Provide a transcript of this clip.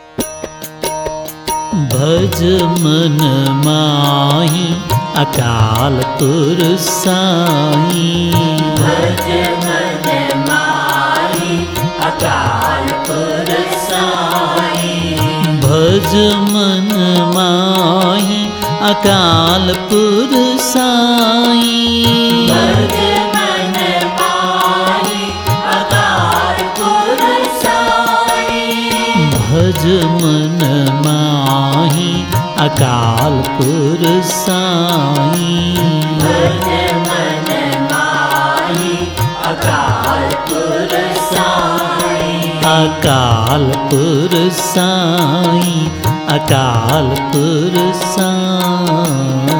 भज मन माही अकाल पुरुष साई। भज मन माही अकाल पुरुष साई। भज मन माही अकाल पुरुष साई। भज मन माही अकाल पुरुष साई। भज मन माही अकाल पुरुष साई। भज मन माही अकाल पुरुष साई। अकाल पुरुष साई, अकाल पुरुष साई।